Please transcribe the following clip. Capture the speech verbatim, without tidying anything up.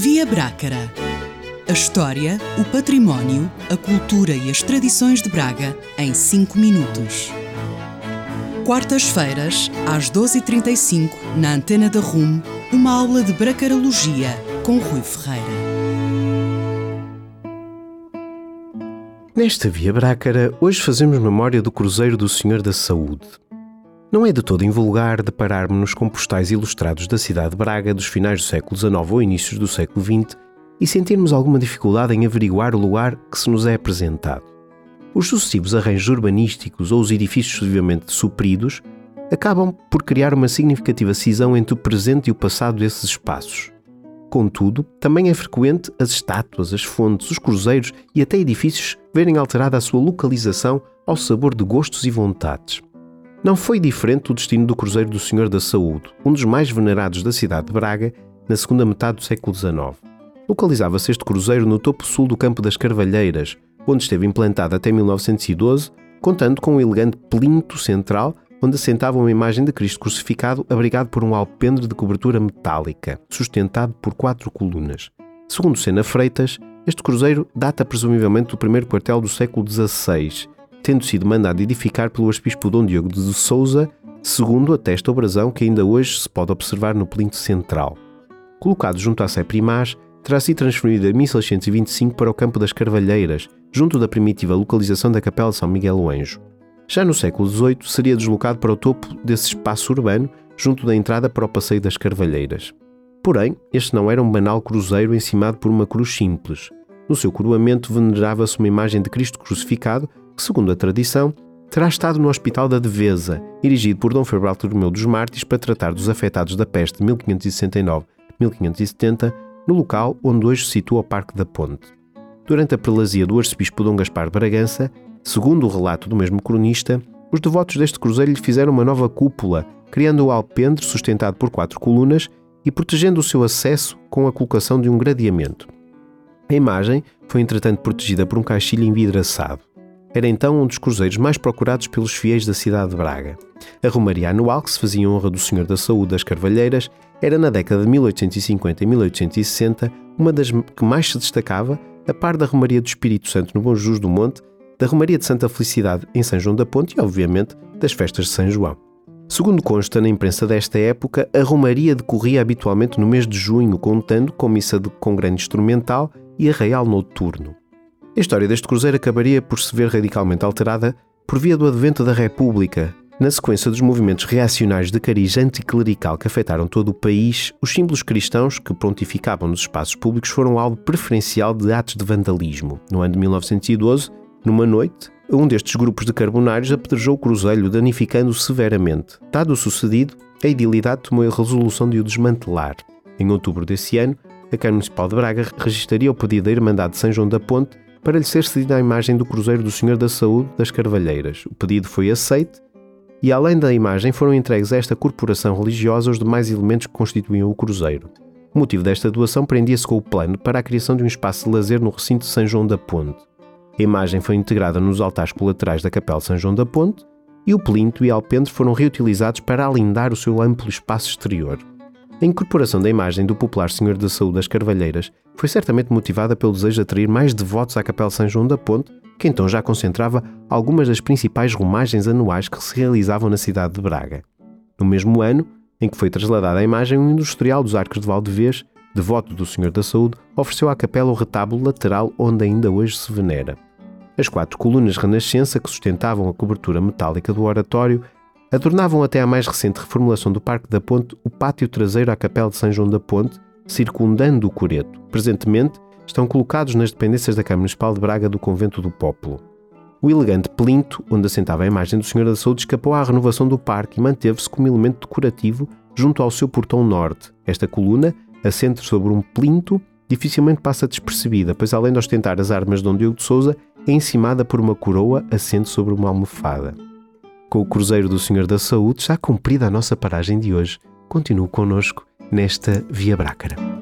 Via Brácara. A história, o património, a cultura e as tradições de Braga em cinco minutos. Quartas-feiras, às doze e trinta e cinco, na Antena da R U M, uma aula de bracarologia com Rui Ferreira. Nesta Via Brácara, hoje fazemos memória do Cruzeiro do Senhor da Saúde. Não é de todo invulgar depararmos-nos com postais ilustrados da cidade de Braga dos finais do século dezenove ou inícios do século vinte e sentirmos alguma dificuldade em averiguar o lugar que se nos é apresentado. Os sucessivos arranjos urbanísticos ou os edifícios sucessivamente supridos acabam por criar uma significativa cisão entre o presente e o passado desses espaços. Contudo, também é frequente as estátuas, as fontes, os cruzeiros e até edifícios verem alterada a sua localização ao sabor de gostos e vontades. Não foi diferente o destino do Cruzeiro do Senhor da Saúde, um dos mais venerados da cidade de Braga, na segunda metade do século dezenove. Localizava-se este cruzeiro no topo sul do Campo das Carvalheiras, onde esteve implantado até mil novecentos e doze, contando com um elegante plinto central, onde assentava uma imagem de Cristo crucificado abrigado por um alpendre de cobertura metálica, sustentado por quatro colunas. Segundo Sena Freitas, este cruzeiro data presumivelmente do primeiro quartel do século dezasseis, tendo sido mandado edificar pelo arcebispo Dom Diogo de Sousa, segundo atesta o brasão que ainda hoje se pode observar no plinto central. Colocado junto à Sé Primaz, terá sido transferido em mil seiscentos e vinte e cinco para o Campo das Carvalheiras, junto da primitiva localização da Capela de São Miguel o Anjo. Já no século dezoito, seria deslocado para o topo desse espaço urbano, junto da entrada para o Passeio das Carvalheiras. Porém, este não era um banal cruzeiro encimado por uma cruz simples. No seu coroamento venerava-se uma imagem de Cristo crucificado, que, segundo a tradição, terá estado no Hospital da Devesa, erigido por Dom Frei Bartolomeu dos Mártires para tratar dos afetados da peste de mil quinhentos e sessenta e nove a mil quinhentos e setenta, no local onde hoje se situa o Parque da Ponte. Durante a prelazia do arcebispo Dom Gaspar Bragança, segundo o relato do mesmo cronista, os devotos deste cruzeiro lhe fizeram uma nova cúpula, criando o alpendre sustentado por quatro colunas e protegendo o seu acesso com a colocação de um gradeamento. A imagem foi entretanto protegida por um caixilho envidraçado. Era então um dos cruzeiros mais procurados pelos fiéis da cidade de Braga. A romaria anual, que se fazia em honra do Senhor da Saúde das Carvalheiras, era na década de mil oitocentos e cinquenta e mil oitocentos e sessenta uma das que mais se destacava, a par da romaria do Espírito Santo no Bom Jesus do Monte, da romaria de Santa Felicidade em São João da Ponte e, obviamente, das festas de São João. Segundo consta na imprensa desta época, a romaria decorria habitualmente no mês de junho, contando com missa de, com grande instrumental e arraial noturno. A história deste cruzeiro acabaria por se ver radicalmente alterada por via do advento da República. Na sequência dos movimentos reacionários de cariz anticlerical que afetaram todo o país, os símbolos cristãos que prontificavam nos espaços públicos foram alvo preferencial de atos de vandalismo. No ano de mil novecentos e doze, numa noite, um destes grupos de carbonários apedrejou o cruzeiro, danificando-o severamente. Dado o sucedido, a edilidade tomou a resolução de o desmantelar. Em outubro desse ano, a Câmara Municipal de Braga registraria o pedido da Irmandade de São João da Ponte para lhe ser cedida a imagem do Cruzeiro do Senhor da Saúde das Carvalheiras. O pedido foi aceite e, além da imagem, foram entregues a esta corporação religiosa os demais elementos que constituíam o cruzeiro. O motivo desta doação prendia-se com o plano para a criação de um espaço de lazer no recinto de São João da Ponte. A imagem foi integrada nos altares colaterais da Capela de São João da Ponte e o plinto e alpendre foram reutilizados para alindar o seu amplo espaço exterior. A incorporação da imagem do popular Senhor da Saúde das Carvalheiras foi certamente motivada pelo desejo de atrair mais devotos à Capela de São João da Ponte, que então já concentrava algumas das principais romagens anuais que se realizavam na cidade de Braga. No mesmo ano em que foi trasladada a imagem, um industrial dos Arcos de Valdevez, devoto do Senhor da Saúde, ofereceu à capela o retábulo lateral onde ainda hoje se venera. As quatro colunas renascença que sustentavam a cobertura metálica do oratório adornavam até à mais recente reformulação do Parque da Ponte o pátio traseiro à Capela de São João da Ponte, circundando o coreto. Presentemente, estão colocados nas dependências da Câmara Municipal de Braga do Convento do Pópulo. O elegante plinto, onde assentava a imagem do Senhor da Saúde, escapou à renovação do parque e manteve-se como elemento decorativo junto ao seu portão norte. Esta coluna, assente sobre um plinto, dificilmente passa despercebida, pois além de ostentar as armas de Dom Diogo de Sousa, é encimada por uma coroa assente sobre uma almofada. Com o Cruzeiro do Senhor da Saúde, já cumprida a nossa paragem de hoje. Continue connosco nesta Via Brácara.